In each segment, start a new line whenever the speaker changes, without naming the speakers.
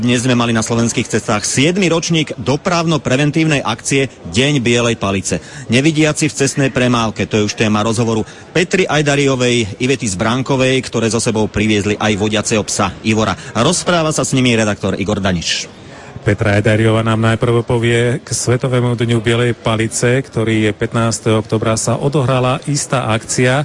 Dnes sme mali na slovenských cestách 7. ročník dopravno-preventívnej akcie Deň bielej palice. Nevidiaci v cestnej premávke, to je už téma rozhovoru Petry Ajdariovej, Ivety Zbránkovej, ktoré so sebou priviezli aj vodiaceho psa Ivora. Rozpráva sa s nimi redaktor Igor Daniš.
Petra Ajdariová nám najprv povie k Svetovému dňu bielej palice, ktorý je 15. októbra, sa odohrala istá akcia,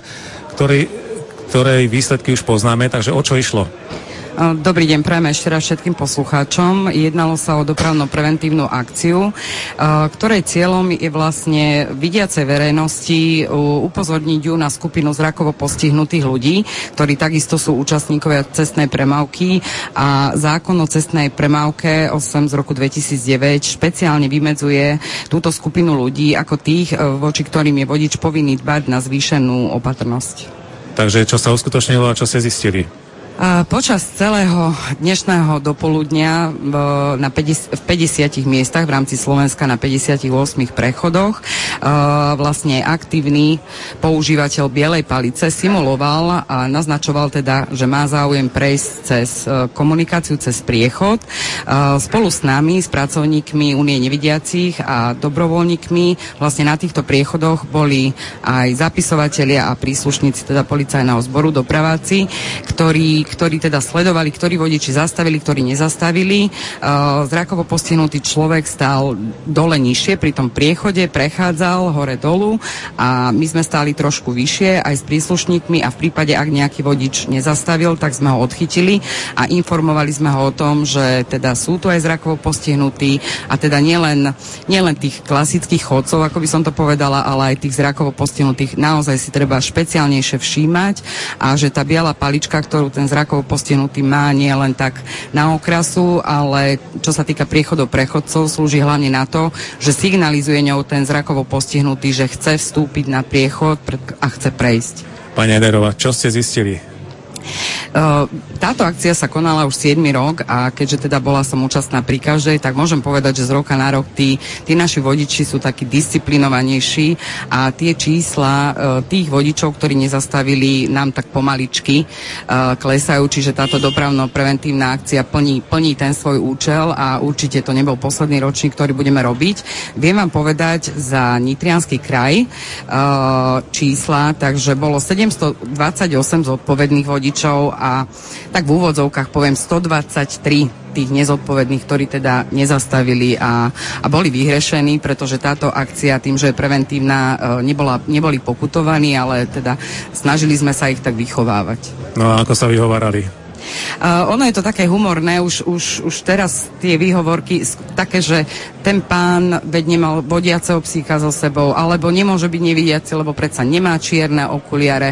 ktorej výsledky už poznáme, takže o čo išlo?
Dobrý deň, prajeme ešte raz všetkým poslucháčom. Jednalo sa o dopravno-preventívnu akciu, ktorej cieľom je vlastne vidiacej verejnosti upozorniť ju na skupinu zrakovo postihnutých ľudí, ktorí takisto sú účastníkovia cestnej premávky, a zákon o cestnej premávke 8 z roku 2009 špeciálne vymedzuje túto skupinu ľudí ako tých, voči ktorým je vodič povinný dbať na zvýšenú opatrnosť. Takže
čo sa uskutočnilo a čo ste zistili?
Počas celého dnešného dopoludnia v 50 miestach v rámci Slovenska na 58 prechodoch vlastne aktívny používateľ bielej palice simuloval a naznačoval teda, že má záujem prejsť cez komunikáciu, cez priechod. Spolu s nami, s pracovníkmi Únie nevidiacich a dobrovoľníkmi vlastne na týchto priechodoch boli aj zapisovatelia a príslušníci teda policajného zboru, dopraváci, ktorí teda sledovali, ktorí vodiči zastavili, ktorí nezastavili. Zrakovo postihnutý človek stál dole nižšie pri tom priechode, prechádzal hore-dolu a my sme stáli trošku vyššie aj s príslušníkmi a v prípade, ak nejaký vodič nezastavil, tak sme ho odchytili a informovali sme ho o tom, že teda sú tu aj zrakovo postihnutí a teda nielen tých klasických chodcov, ako by som to povedala, ale aj tých zrakovo postihnutých naozaj si treba špeciálnejšie všímať a že tá biela palička, ktorú ten zrakovo postihnutý má, nie len tak na okrasu, ale čo sa týka priechodov prechodcov, slúži hlavne na to, že signalizuje ňou ten zrakovo postihnutý, že chce vstúpiť na priechod a chce prejsť.
Pani Ajdariová, čo ste zistili?
Táto akcia sa konala už 7. rok a keďže teda bola som účastná pri každej, tak môžem povedať, že z roka na rok tí naši vodiči sú takí disciplinovanejší a tie čísla tých vodičov, ktorí nezastavili, nám tak pomaličky klesajú, čiže táto dopravno-preventívna akcia plní ten svoj účel a určite to nebol posledný ročník, ktorý budeme robiť. Viem vám povedať za Nitriansky kraj čísla, takže bolo 728 zodpovedných vodičov a tak v úvodzovkách poviem 123 tých nezodpovedných, ktorí teda nezastavili a boli vyhrešení, pretože táto akcia tým, že je preventívna, neboli pokutovaní, ale teda snažili sme sa ich tak vychovávať.
No a ako sa vyhovárali?
Ono je to také humorné, už teraz tie výhovorky také, že ten pán veď nemal vodiaceho psíka so sebou, alebo nemôže byť nevidiaci, lebo predsa nemá čierne okuliare.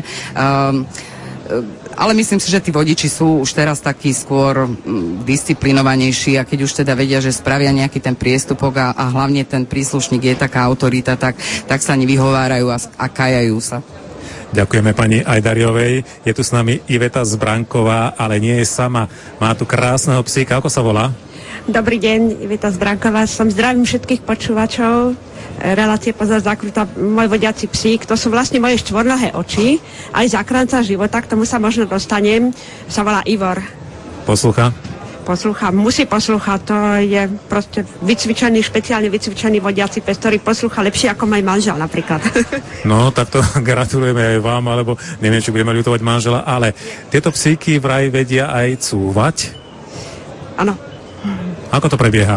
Ale myslím si, že tí vodiči sú už teraz takí skôr disciplinovanejší a keď už teda vedia, že spravia nejaký ten priestupok a hlavne ten príslušník je taká autorita, tak sa ani vyhovárajú a kajajú sa.
Ďakujeme pani Ajdariovej. Je tu s nami Iveta Zbránková, ale nie je sama. Má tu krásneho psíka. Ako sa volá?
Dobrý deň, Iveta Zbránková. Zdravím všetkých počúvačov relácie Pozor zákruta, môj vodiaci psík, to sú vlastne moje štvornohé oči, aj záchranca života, k tomu sa možno dostanem, sa volá Ivor.
Poslúcha,
musí poslúchať, to je proste vycvičený, špeciálne vycvičený vodiaci pes, ktorý poslúcha lepšie ako môj manžel napríklad.
No, tak to gratulujeme aj vám, alebo neviem, či budeme ľutovať manžela, ale tieto psíky vraj vedia aj cúvať?
Áno.
Ako to prebieha?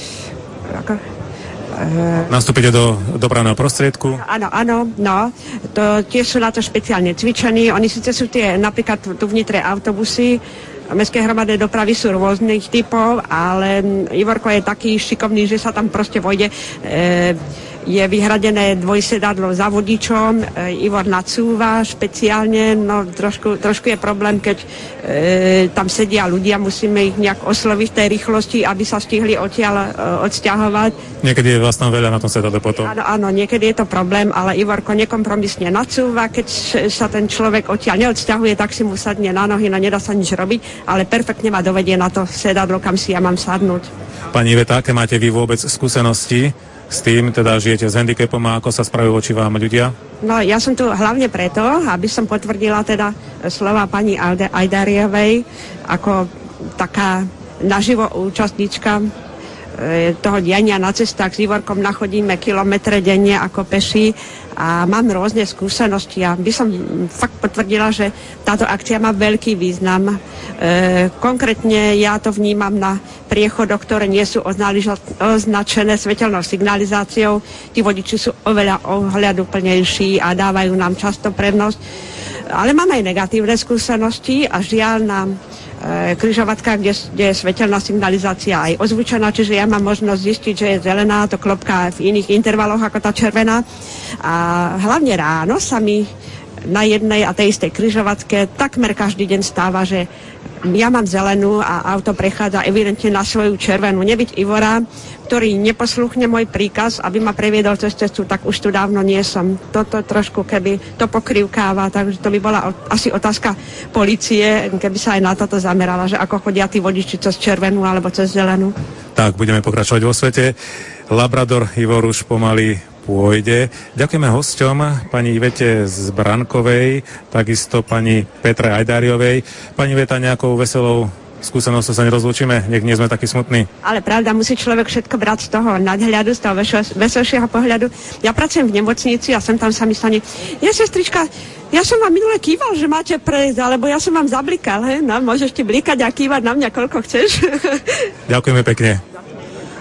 Nastúpite do dopravného prostriedku?
Áno, to tiež sú na to špeciálne cvičení. Oni síce sú tie, napríklad tu vnitre autobusy, mestské hromadné dopravy sú rôznych typov, ale Ivorko je taký šikovný, že sa tam proste vojde. Je vyhradené dvojsedadlo za vodičom, Ivor nacúva špeciálne, no trošku je problém, keď tam sedia ľudia, musíme ich nejak osloviť v tej rýchlosti, aby sa stihli odtiaľ odsťahovať.
Niekedy je vás tam veľa na tom sedadle potom.
Áno, niekedy je to problém, ale Ivorko nekompromisne nacúva, keď sa ten človek odtiaľ neodsťahuje, tak si mu sadne na nohy, no nedá sa nič robiť, ale perfektne ma dovedie na to sedadlo, kam si ja mám sadnúť.
Pani Iveta, aké máte vy vôbec skúsenosti s tým, teda žijete s handicapom a ako sa spravujú voči vám ľudia?
No, ja som tu hlavne preto, aby som potvrdila teda slova pani Ajdariovej ako taká naživo účastníčka toho diania na cestách. S Ivorkom nachodíme kilometre denne ako peši a mám rôzne skúsenosti a by som fakt potvrdila, že táto akcia má veľký význam. Konkrétne ja to vnímam na priechodoch, ktoré nie sú označené svetelnou signalizáciou. Tí vodiči sú oveľa ohľaduplnejší a dávajú nám často prednosť. Ale mám aj negatívne skúsenosti a žiaľ na križovatkách, kde je svetelná signalizácia aj ozvučená, čiže ja mám možnosť zistiť, že je zelená, to klopka v iných intervaloch ako tá červená. A hlavne ráno sa mi na jednej a tej istej križovatke takmer každý deň stáva, že ja mám zelenú a auto prechádza evidentne na svoju červenú. Nebyť Ivora, ktorý neposluchne môj príkaz, aby ma previedol cez cestu, tak už tu dávno nie som. Toto trošku, keby to pokrývkáva, takže to by bola asi otázka polície, keby sa aj na toto zamerala, že ako chodia tí vodiči cez červenú alebo cez zelenú.
Tak, budeme pokračovať vo svete. Labrador Ivor už pomaly pôjde. Ďakujeme hosťom, pani Ivete z Brankovej, takisto pani Petre Ajdáriovej. Pani Iveta, nejakou veselou skúsenosťou sa nerozlúčime, nech nie sme takí smutní.
Ale pravda, musí človek všetko brať z toho nadhľadu, z toho veselšieho pohľadu. Ja pracujem v nemocnici a sem tam sa mi stane, sestrička, ja som vám minule kýval, že máte prejsť, alebo ja som vám zablikal, no, môžeš ti blikať a kývať na mňa, koľko chceš.
Ďakujeme pekne.